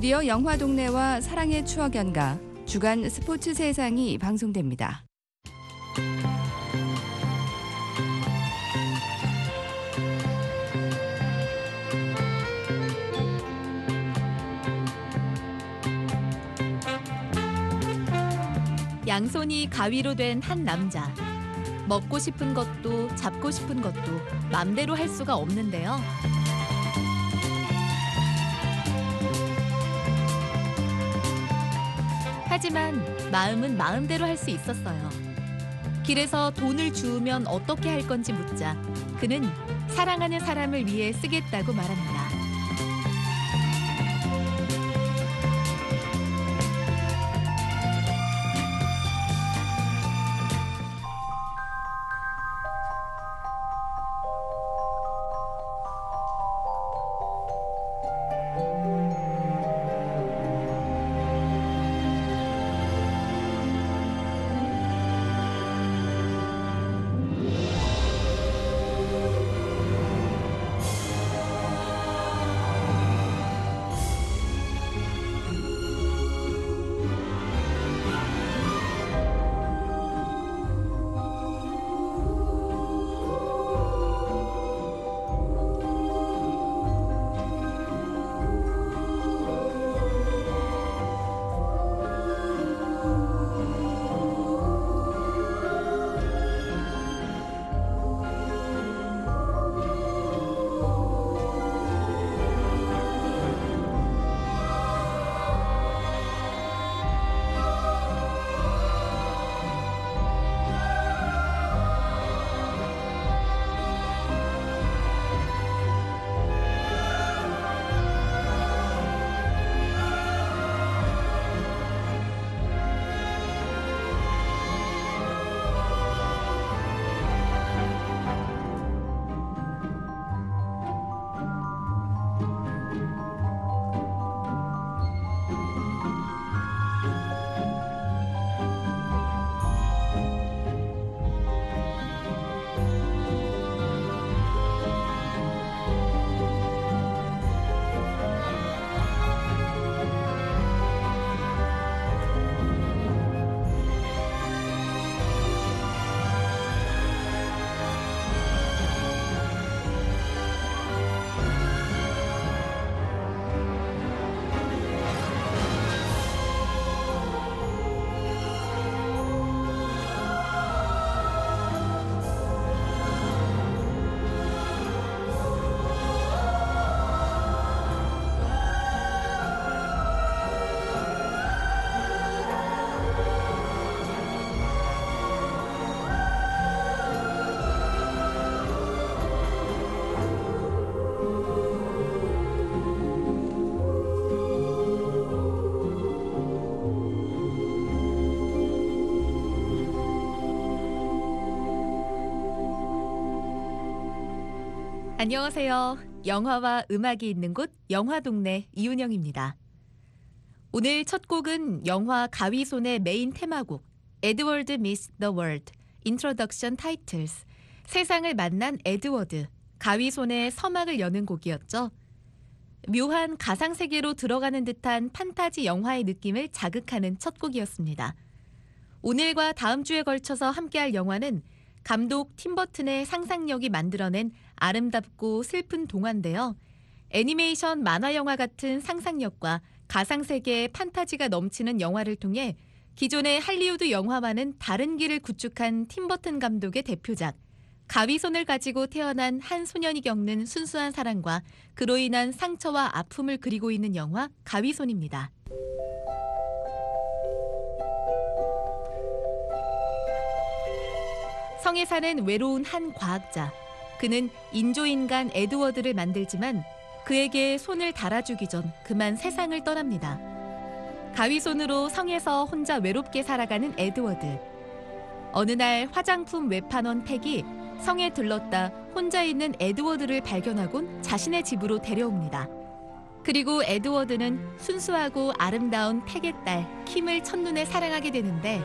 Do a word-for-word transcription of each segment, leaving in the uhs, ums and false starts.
드디어 영화 동네와 사랑의 추억 연가 주간 스포츠 세상이 방송됩니다. 양손이 가위로 된 한 남자. 먹고 싶은 것도 잡고 싶은 것도 맘대로 할 수가 없는데요. 하지만 마음은 마음대로 할 수 있었어요. 길에서 돈을 주우면 어떻게 할 건지 묻자 그는 사랑하는 사람을 위해 쓰겠다고 말합니다. 안녕하세요. 영화와 음악이 있는 곳 영화동네 이윤영입니다. 오늘 첫 곡은 영화 가위손의 메인 테마곡 에드워드 미스 더 월드 인트로덕션 타이틀스 세상을 만난 에드워드 가위손의 서막을 여는 곡이었죠. 묘한 가상세계로 들어가는 듯한 판타지 영화의 느낌을 자극하는 첫 곡이었습니다. 오늘과 다음 주에 걸쳐서 함께할 영화는 감독 팀 버튼의 상상력이 만들어낸 아름답고 슬픈 동화인데요. 애니메이션 만화 영화 같은 상상력과 가상세계의 판타지가 넘치는 영화를 통해 기존의 할리우드 영화와는 다른 길을 구축한 팀 버튼 감독의 대표작 가위손을 가지고 태어난 한 소년이 겪는 순수한 사랑과 그로 인한 상처와 아픔을 그리고 있는 영화 가위손입니다. 성에 사는 외로운 한 과학자. 그는 인조인간 에드워드를 만들지만 그에게 손을 달아주기 전 그만 세상을 떠납니다. 가위손으로 성에서 혼자 외롭게 살아가는 에드워드. 어느 날 화장품 외판원 팩이 성에 들렀다 혼자 있는 에드워드를 발견하곤 자신의 집으로 데려옵니다. 그리고 에드워드는 순수하고 아름다운 팩의 딸 킴을 첫눈에 사랑하게 되는데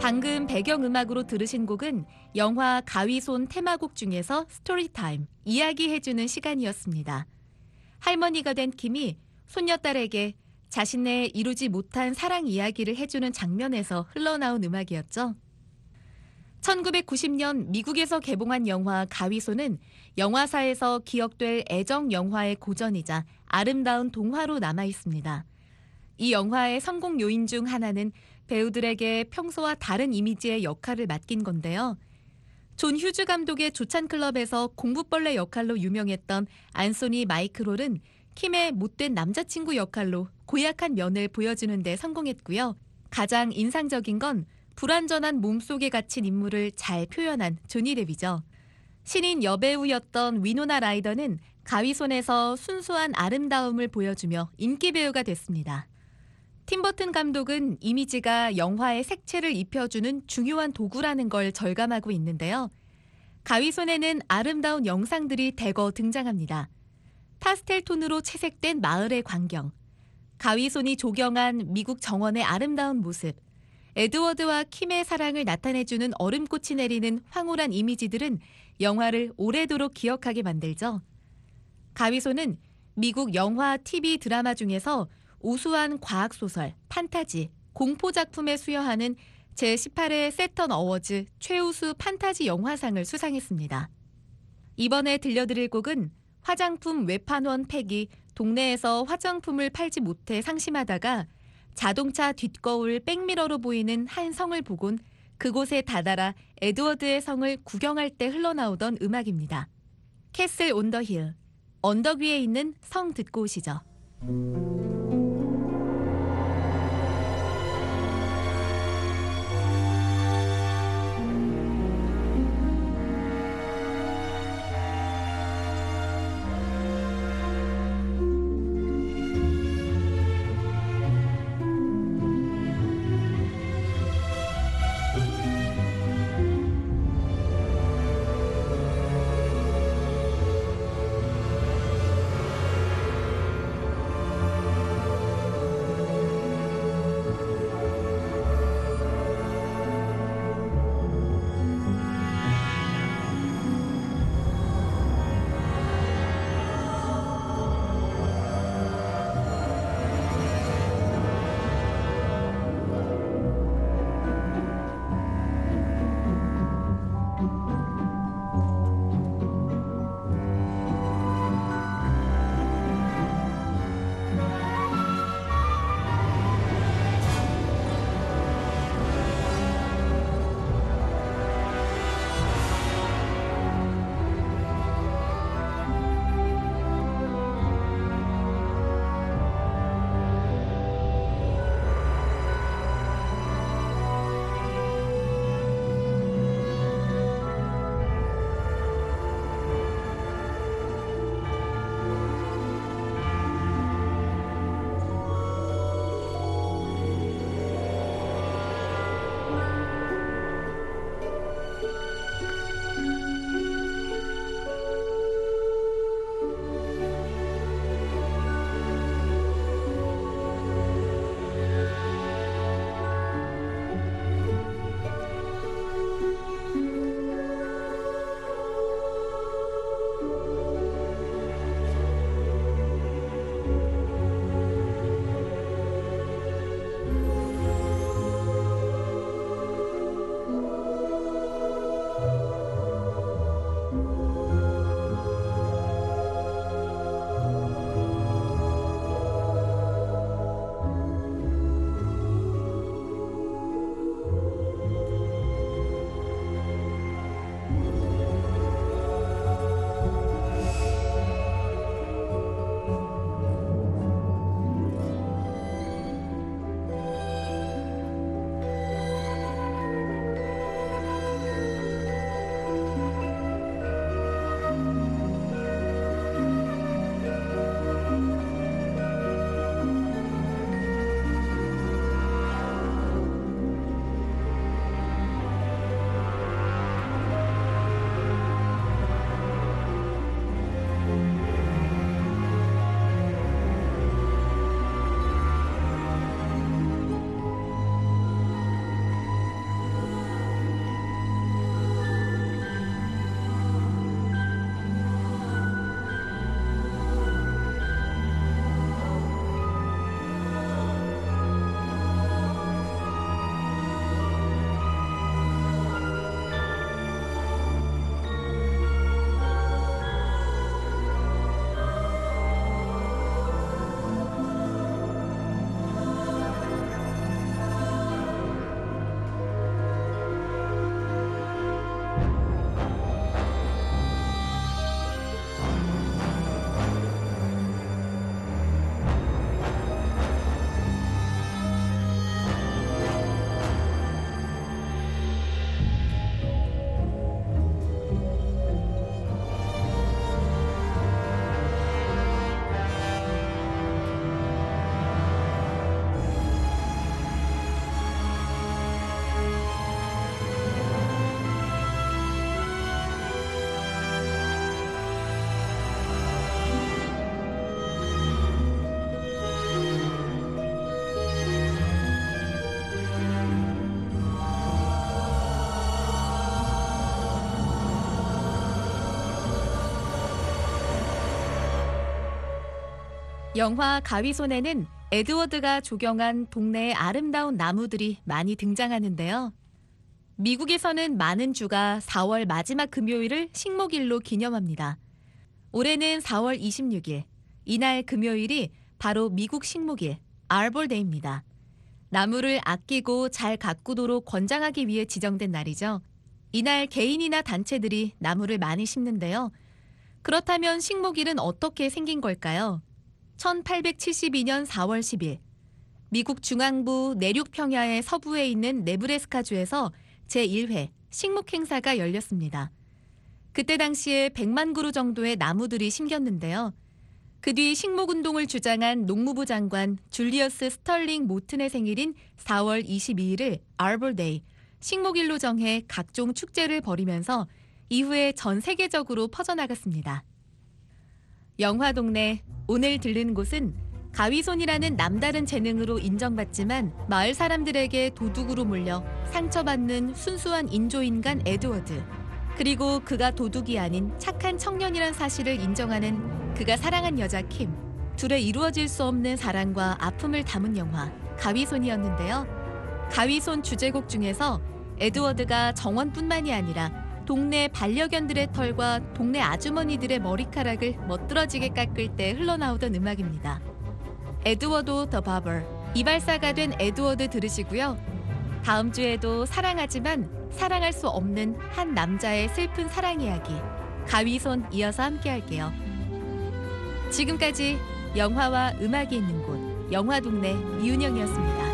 방금 배경음악으로 들으신 곡은 영화 가위손 테마곡 중에서 스토리타임, 이야기해주는 시간이었습니다. 할머니가 된 킴이 손녀딸에게 자신의 이루지 못한 사랑 이야기를 해주는 장면에서 흘러나온 음악이었죠. 천구백구십 년 미국에서 개봉한 영화 가위손은 영화사에서 기억될 애정 영화의 고전이자 아름다운 동화로 남아 있습니다. 이 영화의 성공 요인 중 하나는 배우들에게 평소와 다른 이미지의 역할을 맡긴 건데요. 존 휴즈 감독의 조찬클럽에서 공부벌레 역할로 유명했던 안소니 마이크롤은 킴의 못된 남자친구 역할로 고약한 면을 보여주는 데 성공했고요. 가장 인상적인 건 불완전한 몸속에 갇힌 인물을 잘 표현한 조니 뎁이죠. 신인 여배우였던 위노나 라이더는 가위손에서 순수한 아름다움을 보여주며 인기 배우가 됐습니다. 팀버튼 감독은 이미지가 영화의 색채를 입혀주는 중요한 도구라는 걸 절감하고 있는데요. 가위손에는 아름다운 영상들이 대거 등장합니다. 파스텔 톤으로 채색된 마을의 광경, 가위손이 조경한 미국 정원의 아름다운 모습, 에드워드와 킴의 사랑을 나타내주는 얼음꽃이 내리는 황홀한 이미지들은 영화를 오래도록 기억하게 만들죠. 가위손은 미국 영화, 티비 드라마 중에서 우수한 과학소설, 판타지, 공포작품에 수여하는 제십팔 회 세턴 어워즈 최우수 판타지 영화상을 수상했습니다. 이번에 들려드릴 곡은 화장품 외판원 팩이 동네에서 화장품을 팔지 못해 상심하다가 자동차 뒷거울 백미러로 보이는 한 성을 보곤 그곳에 다다라 에드워드의 성을 구경할 때 흘러나오던 음악입니다. 캐슬 온 더 힐, 언덕 위에 있는 성 듣고 오시죠. 영화 가위손에는 에드워드가 조경한 동네의 아름다운 나무들이 많이 등장하는데요. 미국에서는 많은 주가 사월 마지막 금요일을 식목일로 기념합니다. 올해는 사월 이십육일, 이날 금요일이 바로 미국 식목일, 아볼데이입니다. 나무를 아끼고 잘 가꾸도록 권장하기 위해 지정된 날이죠. 이날 개인이나 단체들이 나무를 많이 심는데요. 그렇다면 식목일은 어떻게 생긴 걸까요? 천팔백칠십이년 사월 십일, 미국 중앙부 내륙 평야의 서부에 있는 네브래스카주에서 제일 회 식목 행사가 열렸습니다. 그때 당시에 백만 그루 정도의 나무들이 심겼는데요. 그 뒤 식목운동을 주장한 농무부 장관 줄리어스 스털링 모튼의 생일인 사월 이십이일을 아볼데이, 식목일로 정해 각종 축제를 벌이면서 이후에 전 세계적으로 퍼져나갔습니다. 영화동네, 오늘 들른 곳은 가위손이라는 남다른 재능으로 인정받지만 마을 사람들에게 도둑으로 몰려 상처받는 순수한 인조인간 에드워드, 그리고 그가 도둑이 아닌 착한 청년이란 사실을 인정하는 그가 사랑한 여자 킴, 둘의 이루어질 수 없는 사랑과 아픔을 담은 영화 가위손이었는데요. 가위손 주제곡 중에서 에드워드가 정원뿐만이 아니라 동네 반려견들의 털과 동네 아주머니들의 머리카락을 멋들어지게 깎을 때 흘러나오던 음악입니다. 에드워드 더 바버, 이발사가 된 에드워드 들으시고요. 다음 주에도 사랑하지만 사랑할 수 없는 한 남자의 슬픈 사랑 이야기, 가위손 이어서 함께 할게요. 지금까지 영화와 음악이 있는 곳, 영화동네 이윤영이었습니다.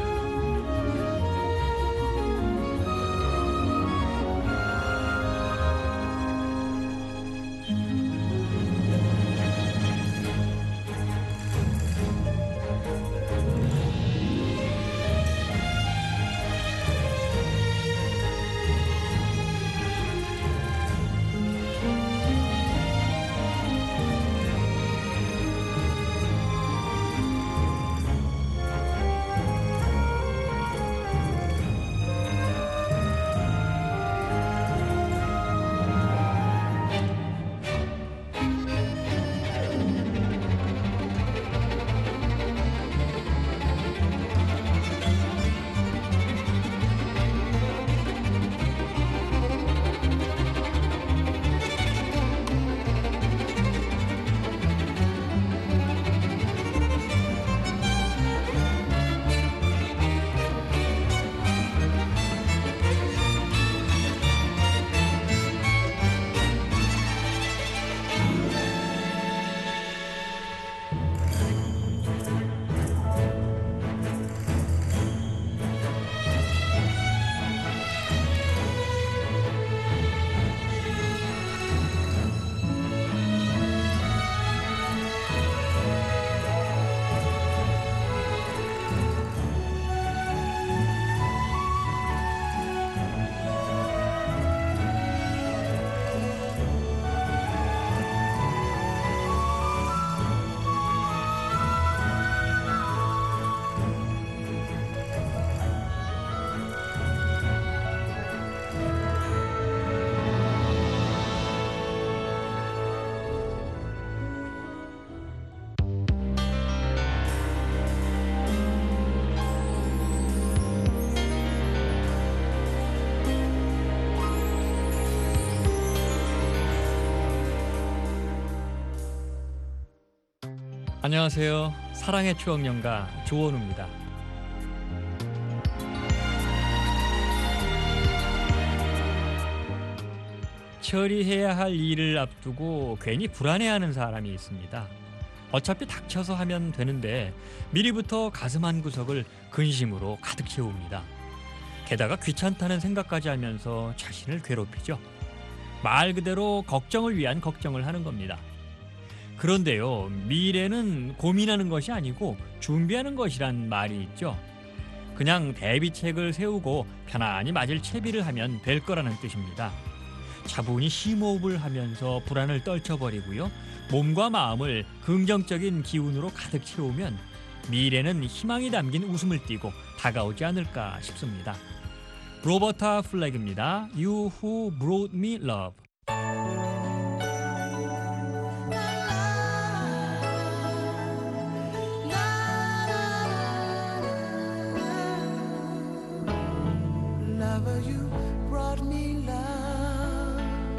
안녕하세요. 사랑의 추억 연가 조원우입니다. 처리해야 할 일을 앞두고 괜히 불안해하는 사람이 있습니다. 어차피 닥쳐서 하면 되는데 미리부터 가슴 한 구석을 근심으로 가득 채웁니다. 게다가 귀찮다는 생각까지 하면서 자신을 괴롭히죠. 말 그대로 걱정을 위한 걱정을 하는 겁니다. 그런데요, 미래는 고민하는 것이 아니고 준비하는 것이란 말이 있죠. 그냥 대비책을 세우고 편안히 맞을 채비를 하면 될 거라는 뜻입니다. 차분히 심호흡을 하면서 불안을 떨쳐버리고요, 몸과 마음을 긍정적인 기운으로 가득 채우면 미래는 희망이 담긴 웃음을 띠고 다가오지 않을까 싶습니다. 로버타 플렉입니다. You Who Brought Me Love. Lover, you brought me love.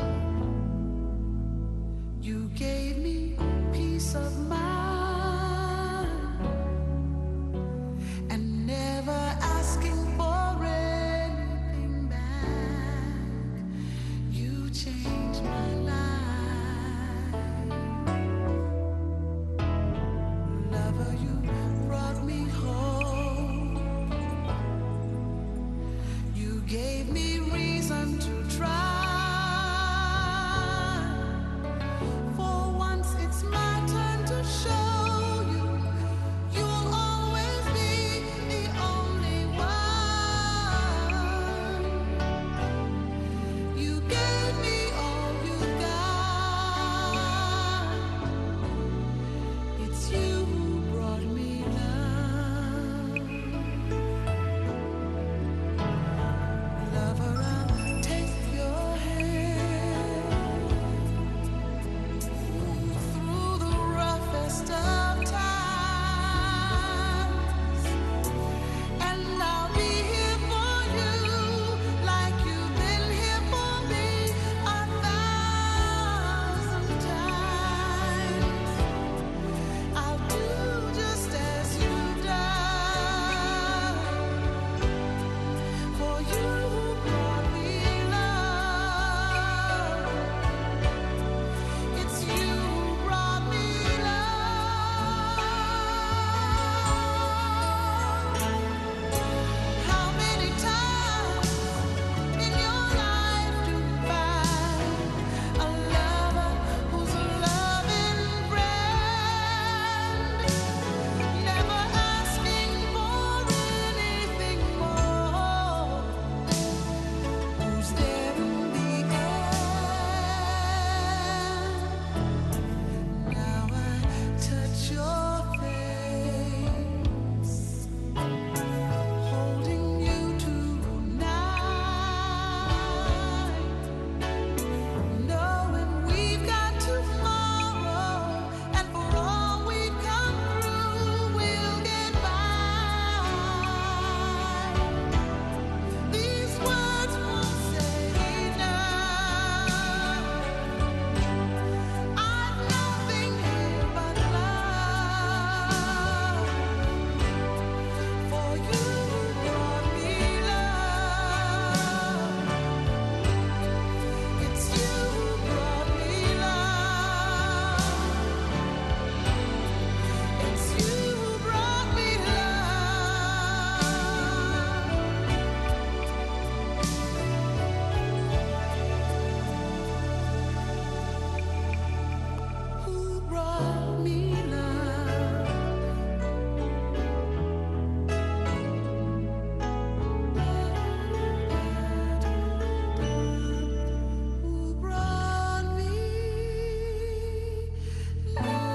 You gave me peace of mind, and never asking for anything back. You changed my life. Lover, you brought me home. You gave me reason to try. For once it's my turn to show you, you'll always be the only one. You gave me all you got. It's you who brought me love. Lover, I'll take your hand through the roughest of times, and I'll be here for you like you've been here for me a thousand times. I'll do just as you've done, for you brought me love. It's you who brought me love. How many times in your life do you find a lover who's a loving friend, never asking for anything more, who's there in the end? Now I touch your face, holding you tonight, knowing we've got tomorrow, and for all we've come through, we'll get by. These words won't say enough. I've nothing here but love, for you brought me love. It's you who brought me love. It's you who brought me love. Who brought me love? Who brought me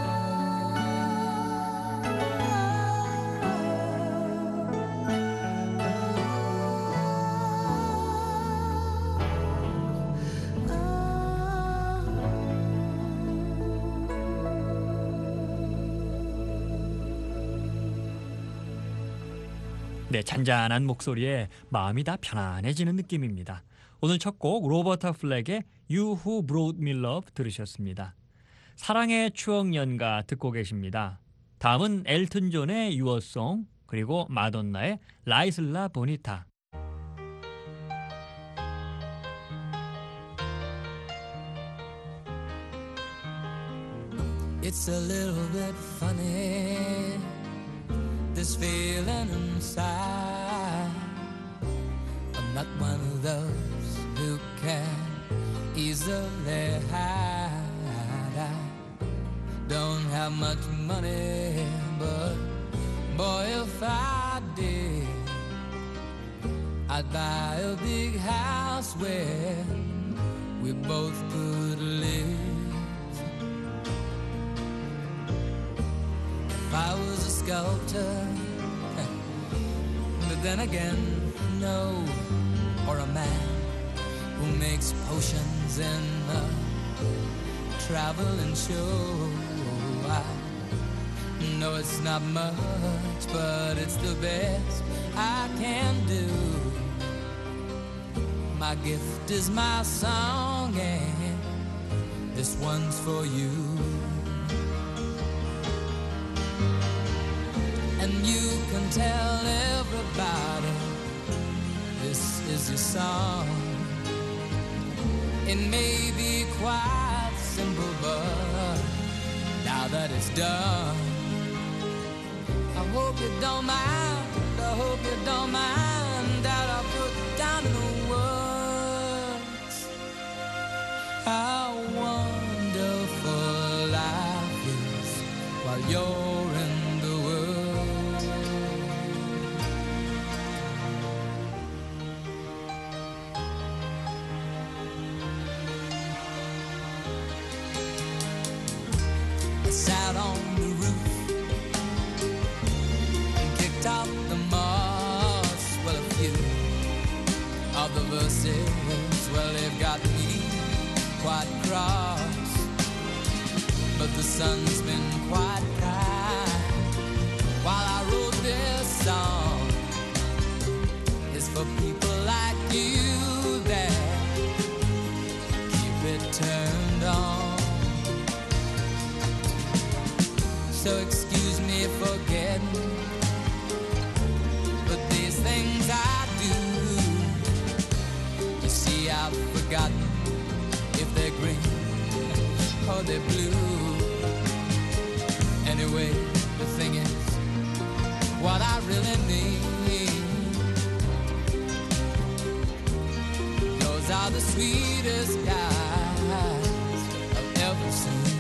네, 잔잔한 목소리에 마음이 다 편안해지는 느낌입니다. 오늘 첫 곡 로버타 플렉의 You Who Brought Me Love 들으셨습니다. 사랑의 추억 연가 듣고 계십니다. 다음은 엘튼 존의 Your Song, 그리고 마돈나의 라이슬라 보니타. It's a little bit funny, this feeling inside. I'm not one of those who can easily hide. I don't have much money, but boy, if I did, I'd buy a big house where we both could live. If I was a sculptor, but then again, no, or a man who makes potions in a traveling show. I know it's not much, but it's the best I can do. My gift is my song, and this one's for you. And you can tell everybody this is your song. It may be quite simple, but now that it's done, I hope you don't mind, I hope you don't mind that I put down in the words how wonderful life is while you're in the world. I sat on the roof and kicked out the moss. Well, a few of the verses, well, they've got me quite cross. But the sun's been quite kind while I wrote this song. It's for people like you that keep it turned on. So excuse me for getting, but these things I do, you see I've forgotten if they're green or they're blue. Anyway, the thing is, what I really mean, those are the sweetest guys I've ever seen.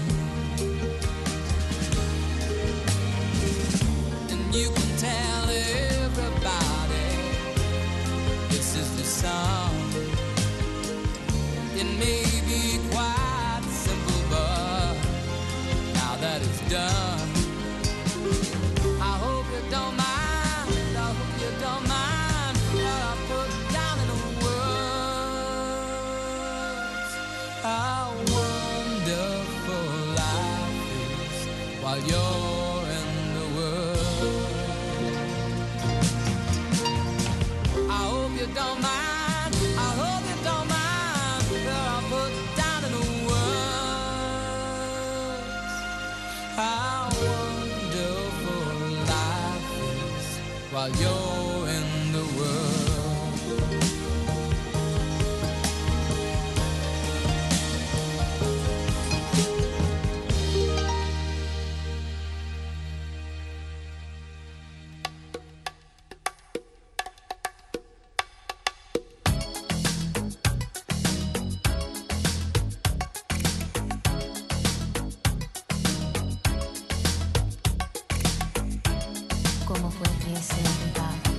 And you can tell everybody this is the song. It may be quite simple, but now that it's done, I hope you don't mind, I hope you don't mind what I put down in the words. How wonderful life is while you're in the world. I hope you don't mind, I hope you don't mind what I put down in the words. How wonderful life is while you're in the world. ¿Cómo puede ser verdad?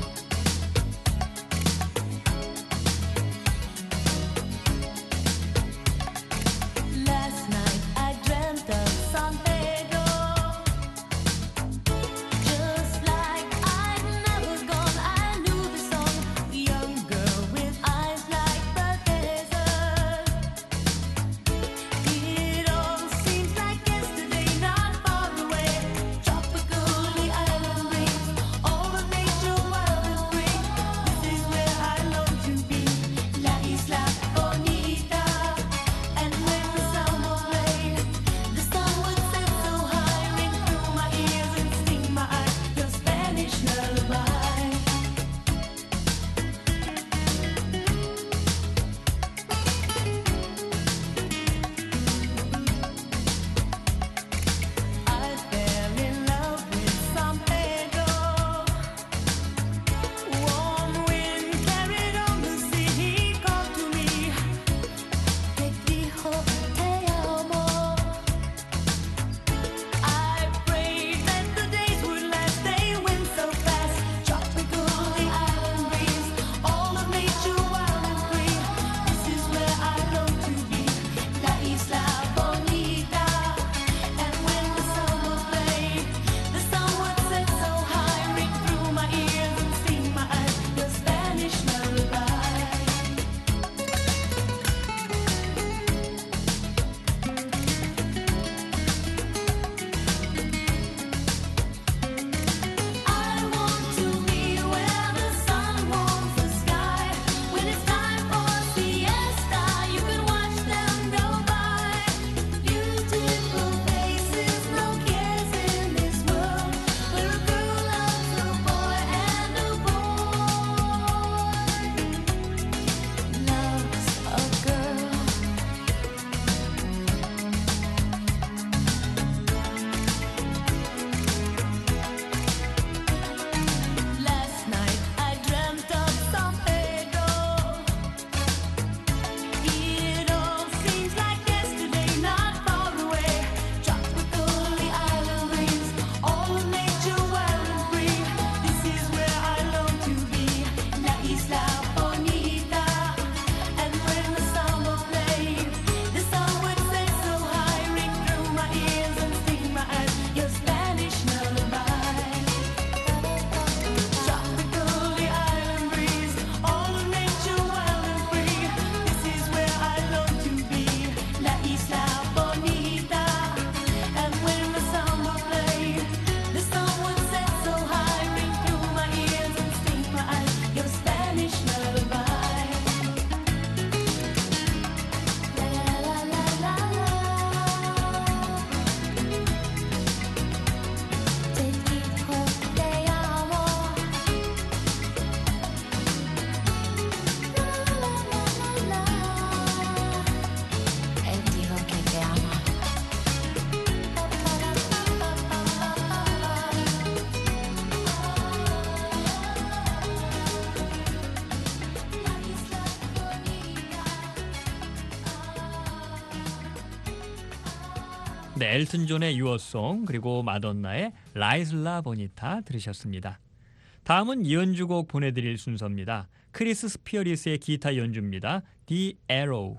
네, 엘튼 존의 유어송 그리고 마돈나의 라이슬라 보니타 들으셨습니다. 다음은 연주곡 보내드릴 순서입니다. 크리스 스피어리스의 기타 연주입니다. The Arrow.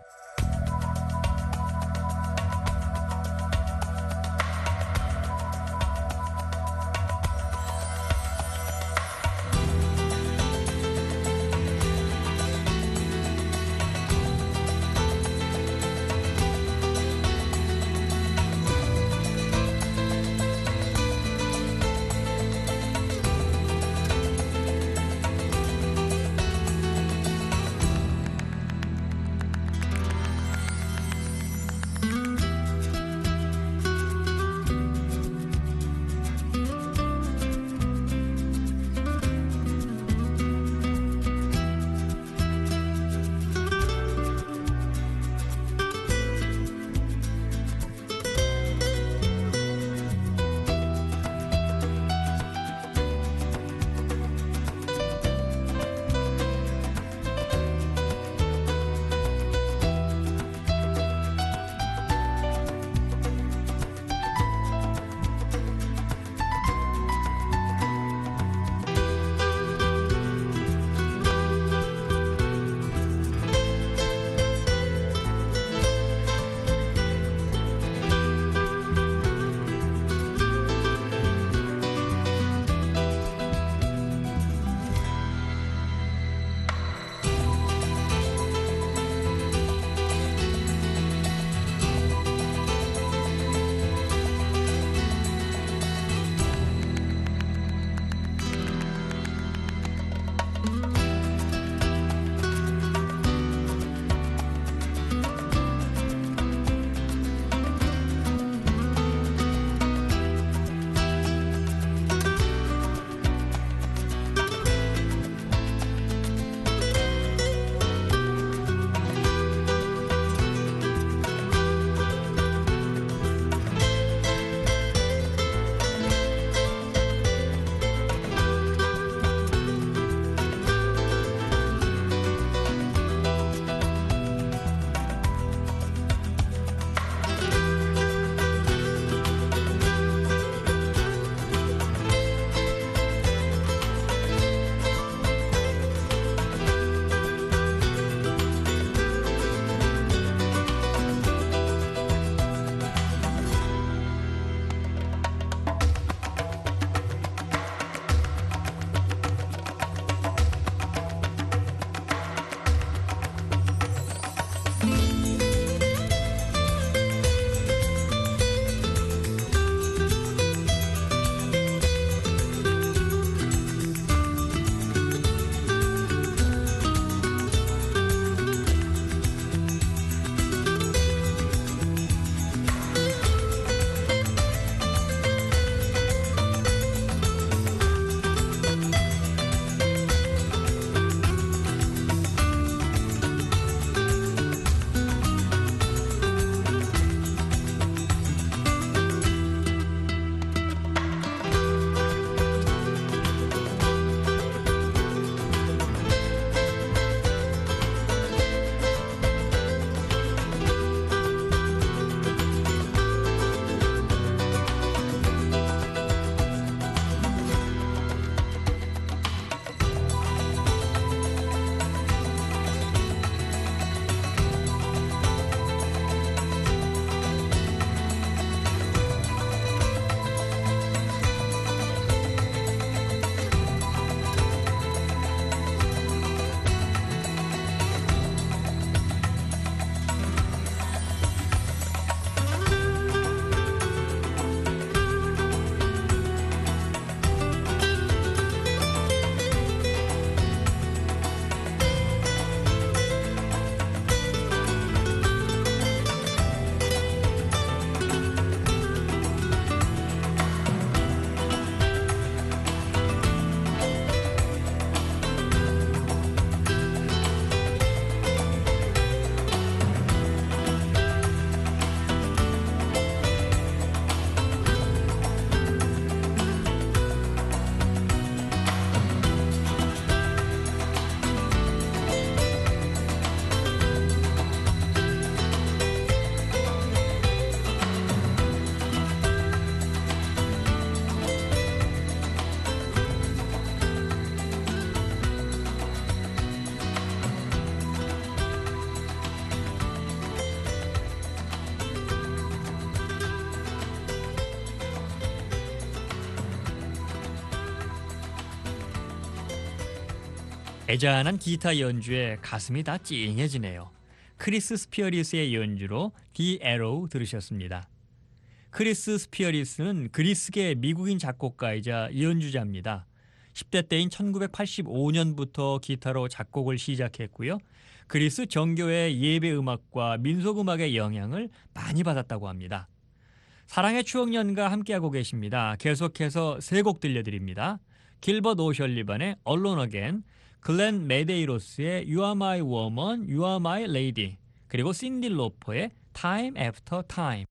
애잔한 기타 연주에 가슴이 다 찡해지네요. 크리스 스피어리스의 연주로 The Arrow 들으셨습니다. 크리스 스피어리스는 그리스계 미국인 작곡가이자 연주자입니다. 십 대 때인 천구백팔십오 년부터 기타로 작곡을 시작했고요. 그리스 정교회 예배 음악과 민속 음악의 영향을 많이 받았다고 합니다. 사랑의 추억연가 함께하고 계십니다. 계속해서 세 곡 들려드립니다. 길버트 오셜리반의 Alone Again, 글렌 메데이로스의 You Are My Woman, You Are My Lady, 그리고 신디 로퍼의 Time After Time.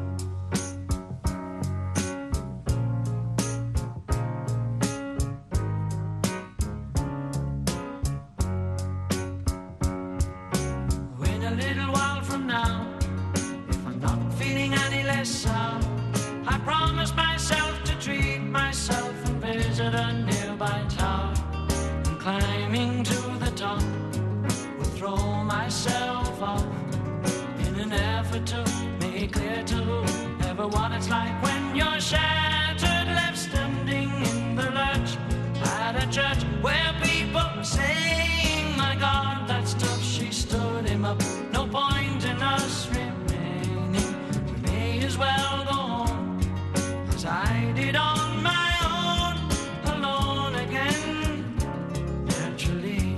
In a little while from now, if I'm not feeling any less sound, I promise myself to treat myself and visit a nearby tower. And climbing to the top, will throw myself off in an effort to make clear to whoever what it's like when you're shattered, left standing in the lurch at a church where people were saying, my God, that's tough. She stood him up. No point in us remaining. We may as well go on as I did on my own, alone again. Naturally,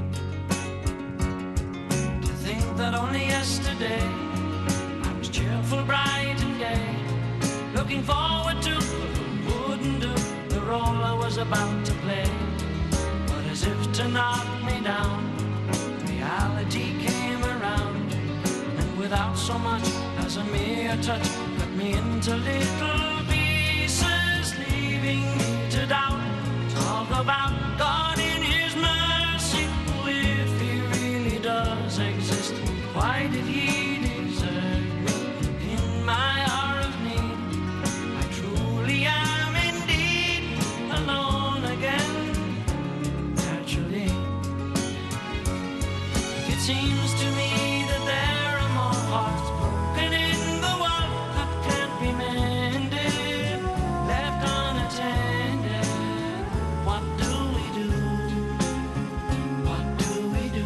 to think that only yesterday I was cheerful, bright and gay, looking forward to what wouldn't do the role I was about to play. But as if to knock me down, reality came around, and without so much as a mere touch, cut me into little pieces, leaving me to doubt. Talk about God in His mercy, who, if He really does exist, why did He desert me in my hour of need? I truly am indeed alone again. Naturally, it seems to me that there are more hearts broken in the world that can't be mended, left unattended. What do we do? What do we do?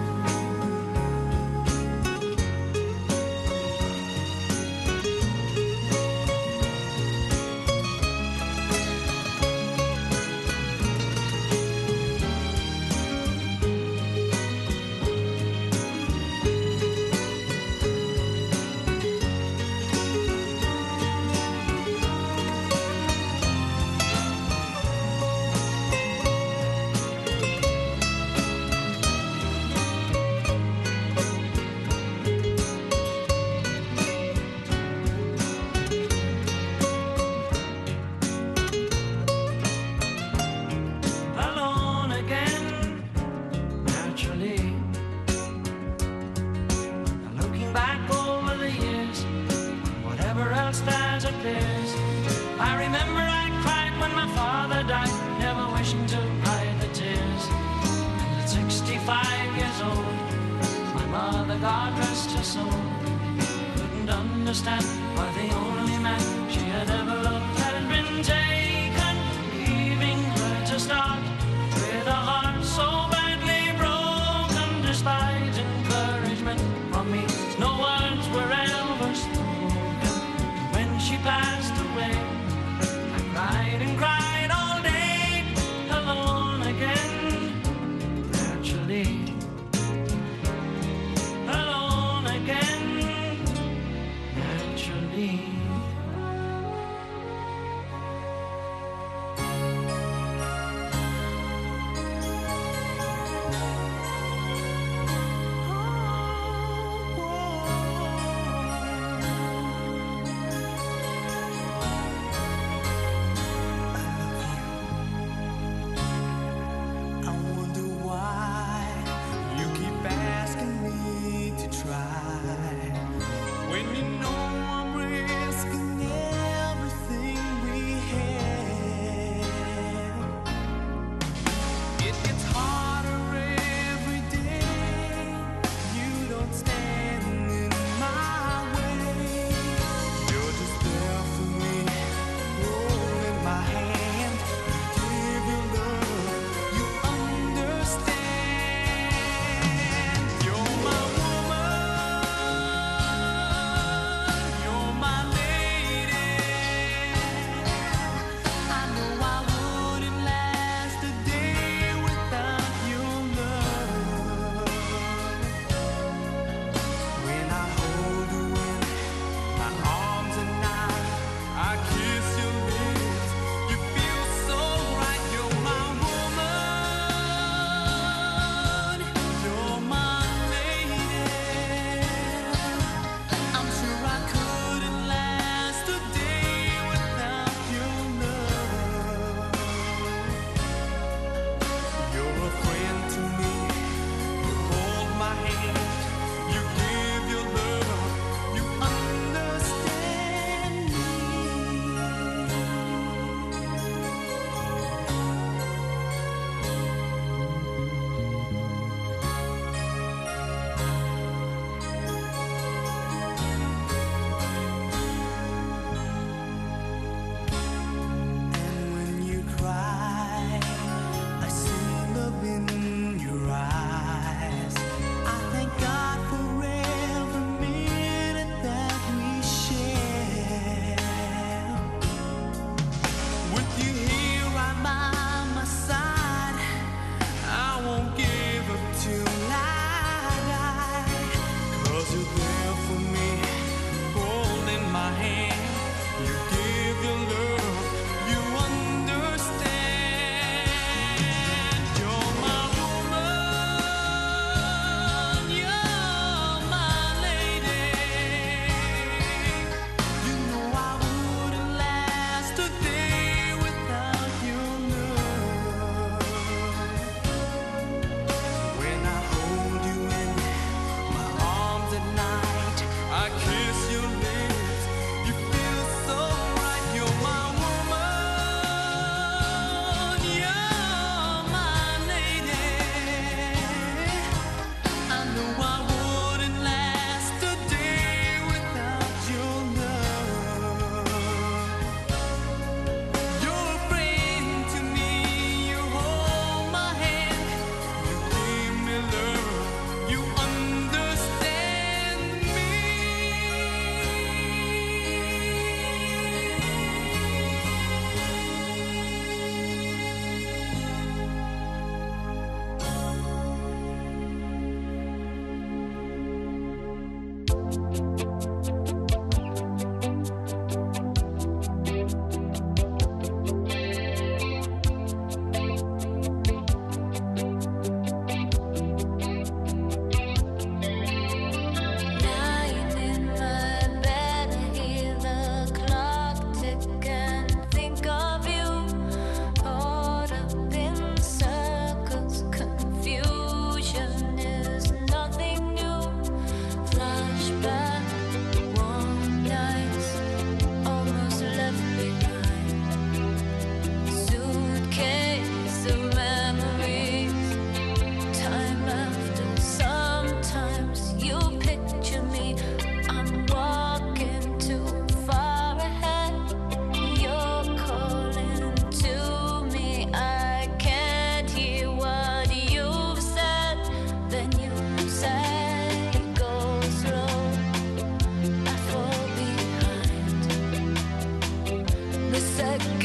Alone again, naturally. Now looking back over the years, whatever else that appears, I remember I cried when my father died, never wishing to hide the tears. And at sixty-five years old, my mother, God rest her soul, couldn't understand why the only man she had ever loved had been taken, leaving her to start with a heart so badly broken. Despite encouragement from me, no words were ever spoken. When she passed away, I cried and cried all day, alone again. Naturally, alone again. Naturally.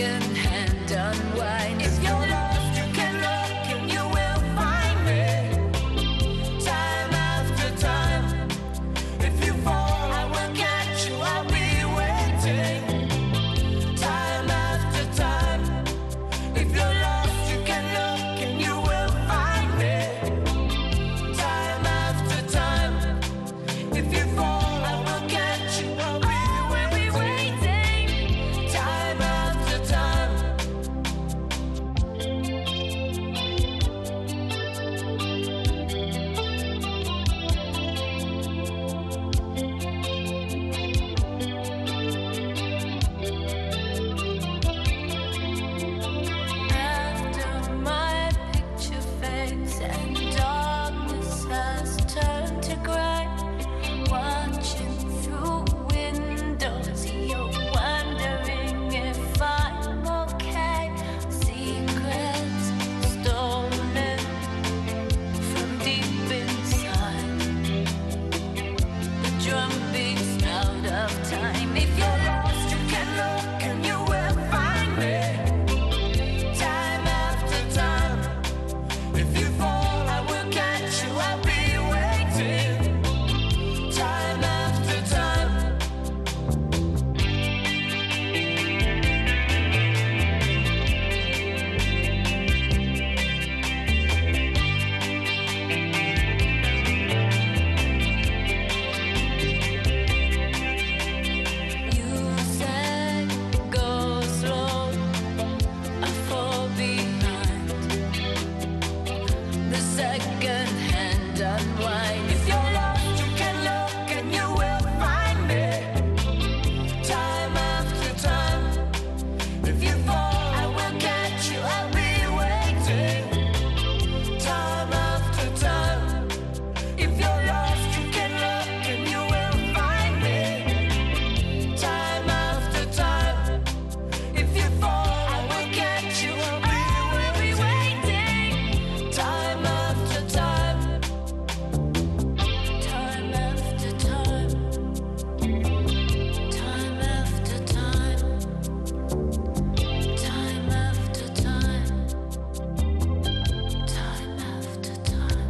second-hand unwind. If you're lost, you can look and you will find me. Time after time. If you fall, I will catch you. I'll be waiting. Time after time. If you're lost, you can look and you will find me. Time after time. If you fall, I will catch you. I'll be waiting. Time after time. After my picture fades and darkness has turned to gray, watching through windows, you're wondering if I'm okay. Secrets stolen from deep inside. The drum beats out of time. If you're lost, you can look and you will find me. Time after time. If you fall, I will catch you. I'll be waiting. Time after time. You said go slow, I fall behind. The second-hand unwind. If you're lost, you can look and you will find me. Time after time. If you fall, I will catch you. I'll be waiting. Time after time. If you're lost, you can look and you will find me. Time after time. If you fall, I will catch you. I'll be waiting. Time after time. Time after time. Time after time. Time after time. Time after time.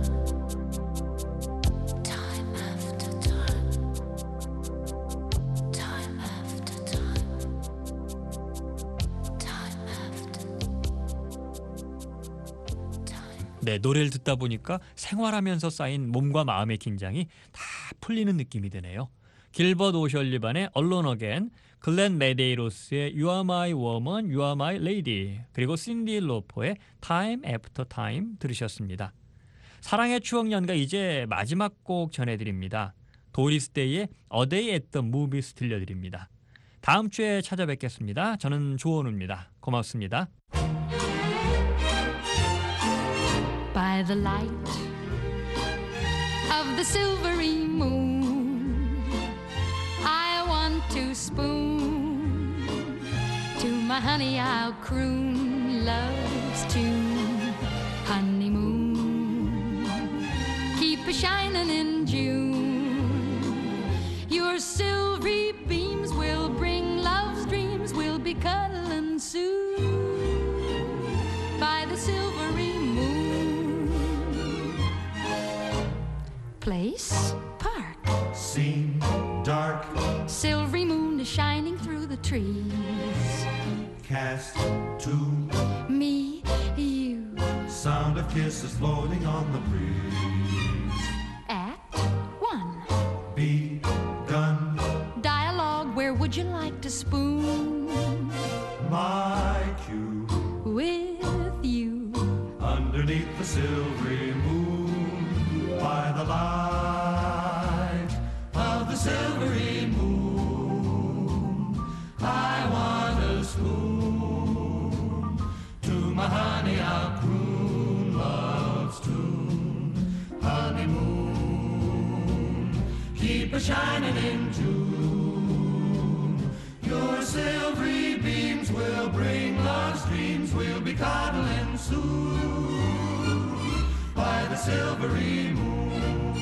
Time after time. Time after time. Time after time. 네, 노래를 듣다 보니까 생활하면서 쌓인 몸과 마음의 긴장이 다 풀리는 느낌이 드네요. 길버트 오셜리반의 Alone Again, 글렌 메데이로스의 You Are My Woman, You Are My Lady, 그리고 신디 로퍼의 Time After Time 들으셨습니다. 사랑의 추억 연가 이제 마지막 곡 전해드립니다. 도리스 데이의 A Day at the Movies 들려드립니다. 다음 주에 찾아뵙겠습니다. 저는 조원우입니다. 고맙습니다. By the light of the silvery moon, I want to spoon to my honey. I'll croon love's tune. Honeymoon, keep a shining in June. Your silvery beams will bring love's dreams. We'll be cuddling soon by the silvery moon. Place, park, Scene dark, silvery moon is shining through the trees. cast tune, Me, you, sound of kisses floating on the breeze. act one. Begun, Dialogue, where would you like to spoon? my cue, With you, underneath the silvery moon, by the light of the silvery moon, I want a spoon to my honey. I'll croon love's tune. Honeymoon, keep a shining in June. Your silvery beams will bring love's dreams. We'll be coddling soon by the silvery moon.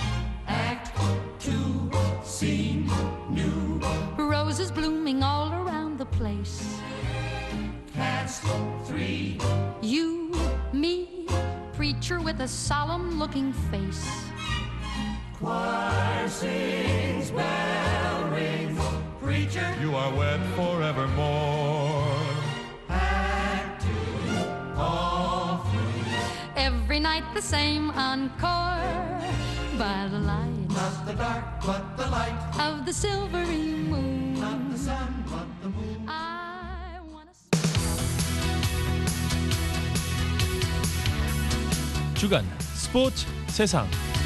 Act two, scene new. roses blooming all around. with a solemn looking face. Choir sings, bell rings, preacher, you are wed forevermore. Act two, all through. Every night the same encore by the light Not the dark, but the light. of the silvery moon. Not the sun, but the moon. I wanna 주간 스포츠 세상.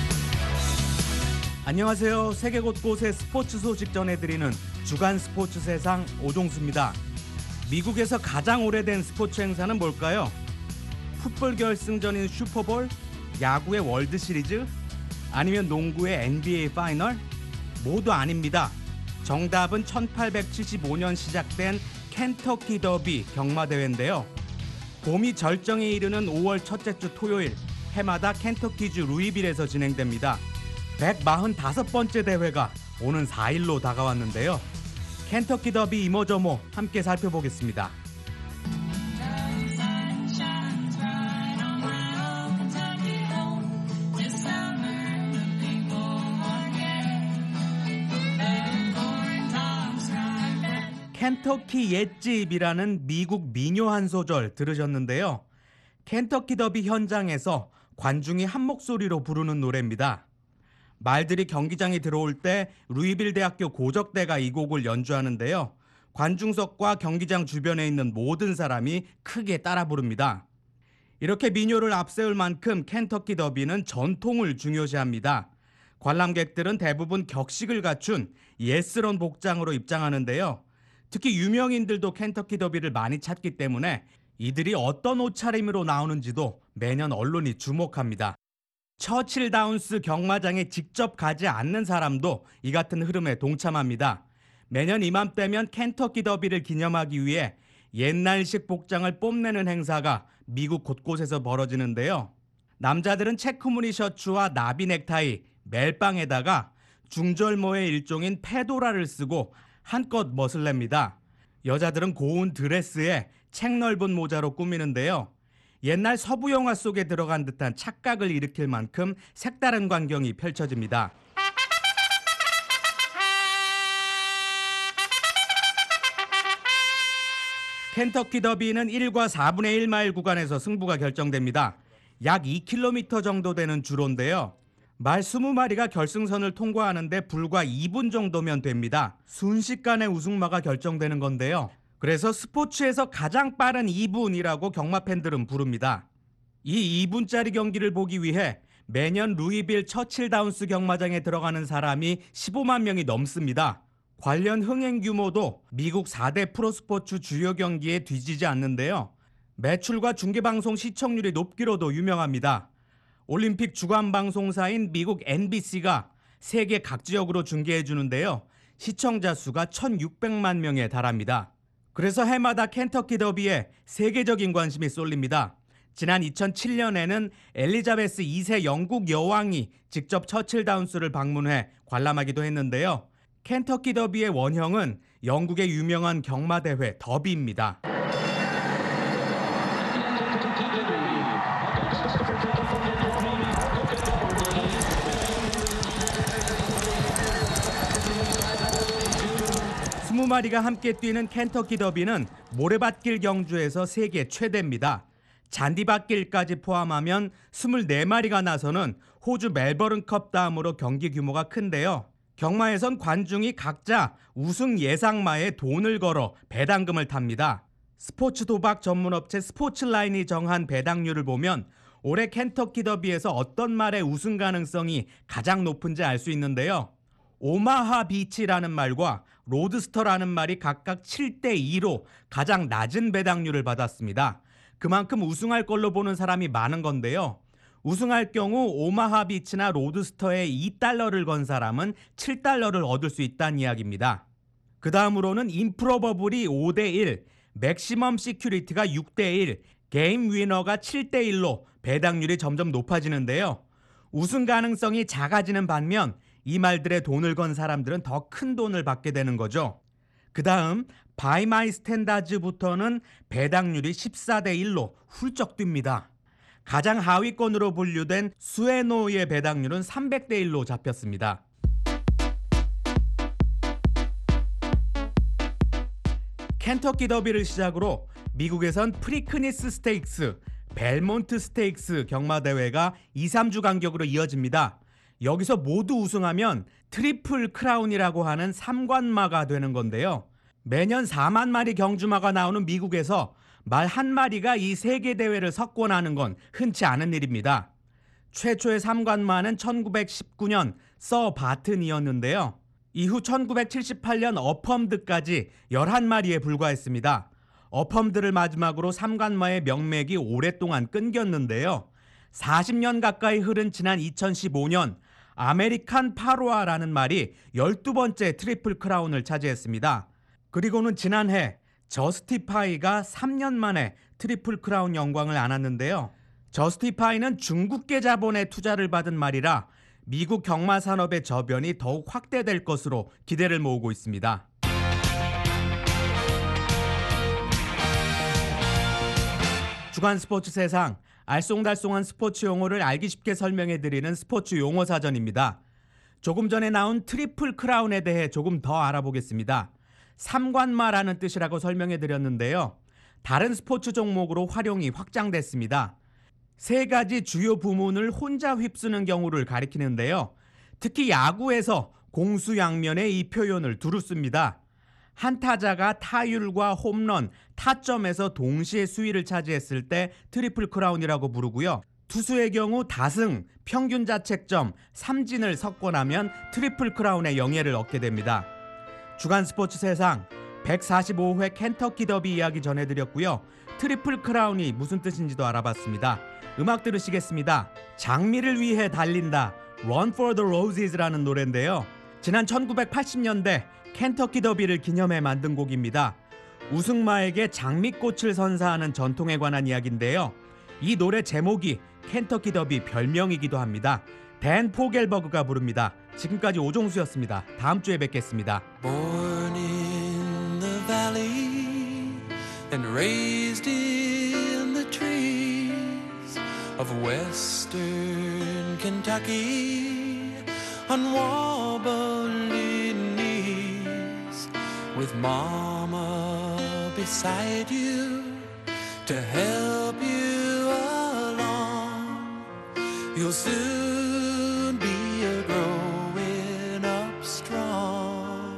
안녕하세요. 세계 곳곳의 스포츠 소식 전해드리는 주간 스포츠 세상 오종수입니다. 미국에서 가장 오래된 스포츠 행사는 뭘까요? 풋볼 결승전인 슈퍼볼, 야구의 월드시리즈, 아니면 농구의 엔비에이 파이널? 모두 아닙니다. 정답은 천팔백칠십오 년 시작된 켄터키 더비 경마대회인데요. 봄이 절정에 이르는 오월 첫째 주 토요일, 해마다 켄터키주 루이빌에서 진행됩니다. 백사십오 번째 대회가 오는 사 일로 다가왔는데요. 켄터키 더비 이모저모 함께 살펴보겠습니다. 켄터키 옛집이라는 미국 민요 한 소절 들으셨는데요. 켄터키 더비 현장에서 관중이 한 목소리로 부르는 노래입니다. 말들이 경기장에 들어올 때 루이빌 대학교 고적대가 이 곡을 연주하는데요. 관중석과 경기장 주변에 있는 모든 사람이 크게 따라 부릅니다. 이렇게 민요를 앞세울 만큼 켄터키 더비는 전통을 중요시합니다. 관람객들은 대부분 격식을 갖춘 예스런 복장으로 입장하는데요. 특히 유명인들도 켄터키 더비를 많이 찾기 때문에 이들이 어떤 옷차림으로 나오는지도 매년 언론이 주목합니다. 처칠 다운스 경마장에 직접 가지 않는 사람도 이 같은 흐름에 동참합니다. 매년 이맘때면 켄터키 더비를 기념하기 위해 옛날식 복장을 뽐내는 행사가 미국 곳곳에서 벌어지는데요. 남자들은 체크무늬 셔츠와 나비 넥타이, 멜빵에다가 중절모의 일종인 페도라를 쓰고 한껏 멋을 냅니다. 여자들은 고운 드레스에 책 넓은 모자로 꾸미는데요. 옛날 서부 영화 속에 들어간 듯한 착각을 일으킬 만큼 색다른 광경이 펼쳐집니다. 켄터키 더비는 일과 사분의 일 마일 구간에서 승부가 결정됩니다. 약 이 킬로미터 정도 되는 주로인데요. 말 이십 마리가 결승선을 통과하는데 불과 이 분 정도면 됩니다. 순식간에 우승마가 결정되는 건데요. 그래서 스포츠에서 가장 빠른 이 분이라고 경마 팬들은 부릅니다. 이 이 분짜리 경기를 보기 위해 매년 루이빌 처칠 다운스 경마장에 들어가는 사람이 십오만 명이 넘습니다. 관련 흥행 규모도 미국 사 대 프로스포츠 주요 경기에 뒤지지 않는데요. 매출과 중계방송 시청률이 높기로도 유명합니다. 올림픽 주간 방송사인 미국 엔비씨가 세계 각 지역으로 중계해 주는데요. 시청자 수가 천육백만 명에 달합니다. 그래서 해마다 켄터키 더비에 세계적인 관심이 쏠립니다. 지난 이천칠 년에는 엘리자베스 이 세 영국 여왕이 직접 처칠 다운스를 방문해 관람하기도 했는데요. 켄터키 더비의 원형은 영국의 유명한 경마대회 더비입니다. 이십 마리가 함께 뛰는 켄터키 더비는 모래밭길 경주에서 세계 최대입니다. 잔디밭길까지 포함하면 이십사 마리가 나서는 호주 멜버른컵 다음으로 경기 규모가 큰데요. 경마에선 관중이 각자 우승 예상마에 돈을 걸어 배당금을 탑니다. 스포츠 도박 전문업체 스포츠라인이 정한 배당률을 보면 올해 켄터키 더비에서 어떤 말의 우승 가능성이 가장 높은지 알 수 있는데요. 오마하 비치라는 말과 로드스터라는 말이 각각 칠 대 이로 가장 낮은 배당률을 받았습니다. 그만큼 우승할 걸로 보는 사람이 많은 건데요. 우승할 경우 오마하 비치나 로드스터에 이 달러를 건 사람은 칠 달러를 얻을 수 있다는 이야기입니다. 그 다음으로는 인프로버블이 오 대 일, 맥시멈 시큐리티가 육 대 일, 게임 위너가 칠 대 일로 배당률이 점점 높아지는데요. 우승 가능성이 작아지는 반면 이 말들의 돈을 건 사람들은 더 큰 돈을 받게 되는 거죠. 그 다음 바이 마이 스탠다즈부터는 배당률이 십사 대 일로 훌쩍 뜁니다. 가장 하위권으로 분류된 수에노의 배당률은 삼백 대 일로 잡혔습니다. 켄터키 더비를 시작으로 미국에선 프리크니스 스테이크스, 벨몬트 스테이크스 경마대회가 이, 삼 주 간격으로 이어집니다. 여기서 모두 우승하면 트리플 크라운이라고 하는 삼관마가 되는 건데요. 매년 사만 마리 경주마가 나오는 미국에서 말 한 마리가 이 세계대회를 석권하는 건 흔치 않은 일입니다. 최초의 삼관마는 천구백십구 년 서 바튼이었는데요. 이후 천구백칠십팔 년 어펌드까지 열한 마리에 불과했습니다. 어펌드를 마지막으로 삼관마의 명맥이 오랫동안 끊겼는데요. 사십 년 가까이 흐른 지난 이천십오 년 아메리칸 파로아라는 말이 열두 번째 트리플 크라운을 차지했습니다. 그리고는 지난해 저스티파이가 삼 년 만에 트리플 크라운 영광을 안았는데요. 저스티파이는 중국계 자본의 투자를 받은 말이라 미국 경마 산업의 저변이 더욱 확대될 것으로 기대를 모으고 있습니다. 주간 스포츠 세상, 알쏭달쏭한 스포츠 용어를 알기 쉽게 설명해드리는 스포츠 용어 사전입니다. 조금 전에 나온 트리플 크라운에 대해 조금 더 알아보겠습니다. 삼관마라는 뜻이라고 설명해드렸는데요. 다른 스포츠 종목으로 활용이 확장됐습니다. 세 가지 주요 부문을 혼자 휩쓰는 경우를 가리키는데요. 특히 야구에서 공수양면에 이 표현을 두루 씁니다. 한 타자가 타율과 홈런, 타점에서 동시에 수위를 차지했을 때 트리플 크라운이라고 부르고요. 투수의 경우 다승, 평균 자책점, 삼진을 석권하면 트리플 크라운의 영예를 얻게 됩니다. 주간 스포츠 세상 백사십오 회 켄터키 더비 이야기 전해드렸고요. 트리플 크라운이 무슨 뜻인지도 알아봤습니다. 음악 들으시겠습니다. 장미를 위해 달린다, Run for the Roses라는 노래인데요. 지난 천구백팔십 년대 켄터키 더비를 기념해 만든 곡입니다. 우승마에게 장미꽃을 선사하는 전통에 관한 이야기인데요. 이 노래 제목이 켄터키 더비 별명이기도 합니다. 댄 포겔버그가 부릅니다. 지금까지 오종수였습니다. 다음 주에 뵙겠습니다. Born in the valley and raised in the trees of western Kentucky on wobbly knees with mama beside you to help you along. You'll soon be a growing up strong.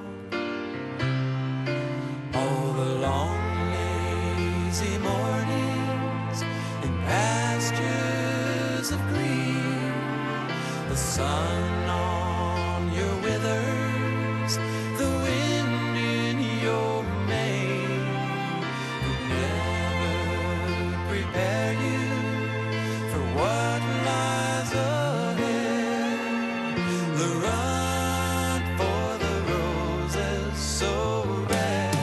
All the long lazy mornings in pastures of green, the sun on your withers, the wind in your mane, could never prepare you for what lies ahead. The run for the roses so red,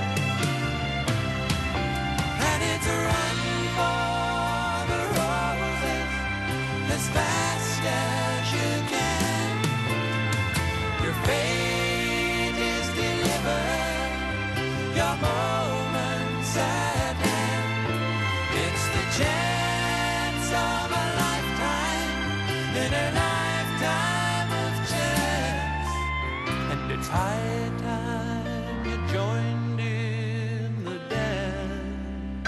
and it's a run for the roses as fast as you can. Your fate is delivered, your moment's at hand. It's the chance of a lifetime in a lifetime of chance, and it's high time you joined in the dance.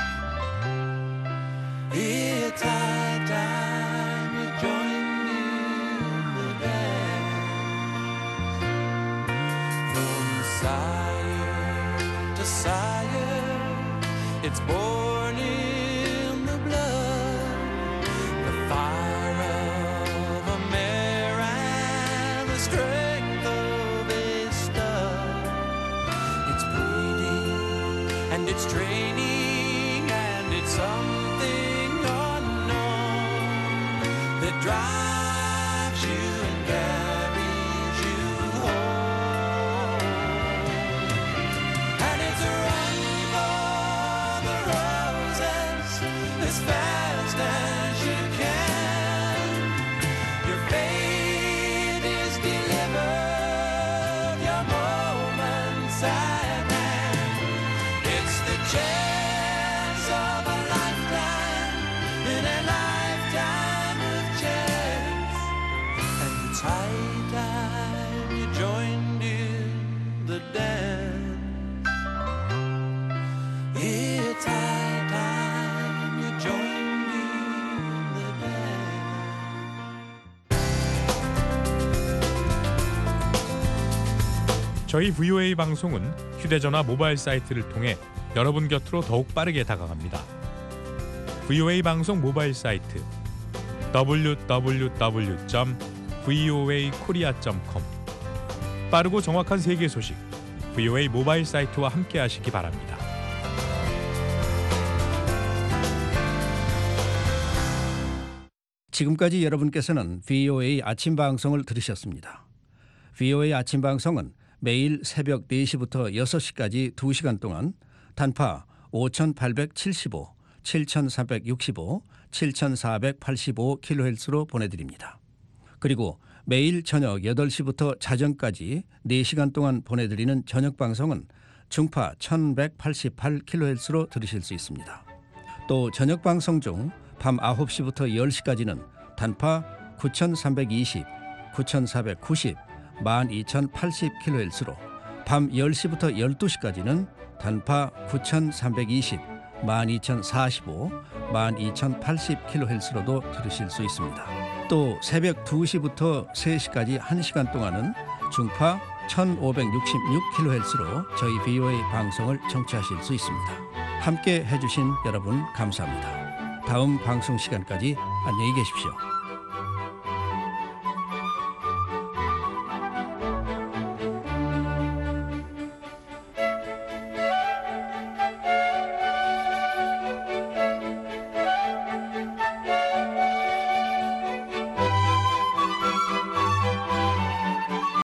It's high time you joined in the dance. From sire to sire, it's born in the blood, the fire of a mare and the strength of a stud. It's breeding and it's training and it's something unknown that drives you and carries you home. And it's a run for the roses as fast as you can. Your fate is delivered, your moment's at hand. It's the chance of a lifetime in a life. 저희 브이오에이 방송은 휴대전화 모바일 사이트를 통해 여러분 곁으로 더욱 빠르게 다가갑니다. 브이오에이 방송 모바일 사이트 더블유 더블유 더블유 점 브이오에이 코리아 점 컴 빠르고 정확한 세계 소식 브이오에이 모바일 사이트와 함께 하시기 바랍니다. 지금까지 여러분께서는 브이오에이 아침 방송을 들으셨습니다. 브이오에이 아침 방송은 매일 새벽 네 시부터 여섯 시까지 두 시간 동안 단파 오천팔백칠십오, 칠천삼백육십오, 칠천사백팔십오 킬로헤르츠로 보내드립니다. 그리고 매일 저녁 여덟 시부터 자정까지 네 시간 동안 보내드리는 저녁 방송은 중파 천백팔십팔 킬로헤르츠로 들으실 수 있습니다. 또 저녁 방송 중 밤 아홉 시부터 열 시까지는 단파 구천삼백이십, 구천사백구십, 만 이천팔십 킬로헤르츠로 밤 열 시부터 열두 시까지는 단파 구천삼백이십, 만 이천사십오, 만 이천팔십 킬로헤르츠로도 들으실 수 있습니다. 또 새벽 두 시부터 세 시까지 한 시간 동안은 중파 천오백육십육 킬로헤르츠로 저희 브이오에이 방송을 청취하실 수 있습니다. 함께 해주신 여러분 감사합니다. 다음 방송 시간까지 안녕히 계십시오.